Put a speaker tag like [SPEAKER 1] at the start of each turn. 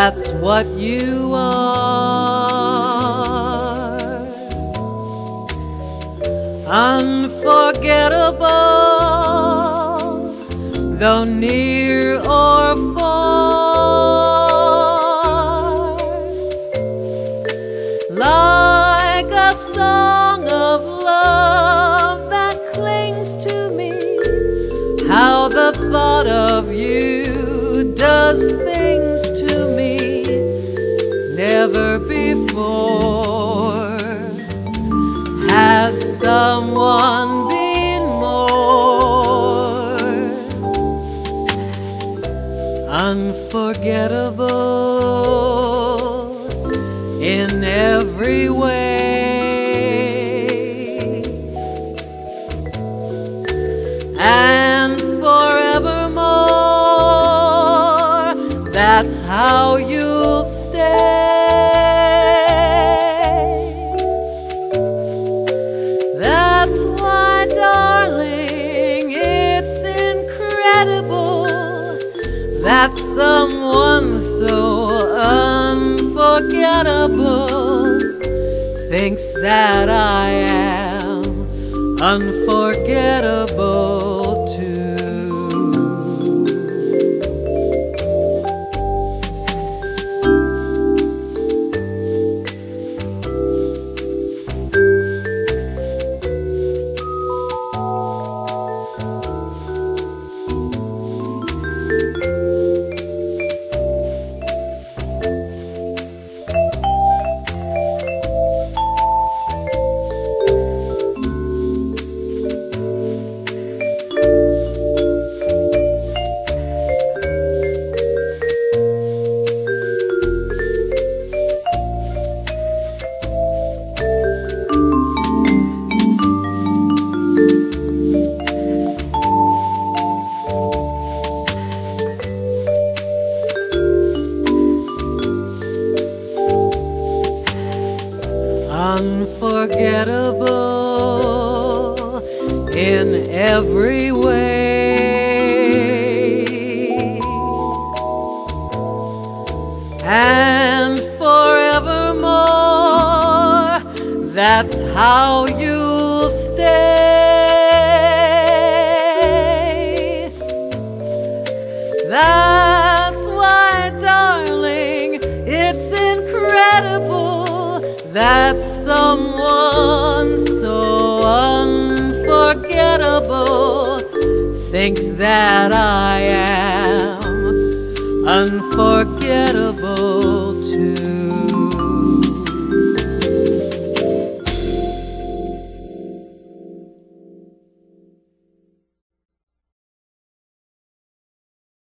[SPEAKER 1] that's what you are. Unforgettable, though near or far, like a song of love that clings to me. How the thought of you does things to me. Never before has someone been more unforgettable in every way, and forevermore, that's how you'll stay. That's why, darling, it's incredible that someone so unforgettable thinks that I am unforgettable too. Unforgettable in every way, and forevermore, that's how you'll stay. That's why, darling, it's incredible that someone so unforgettable thinks that I am unforgettable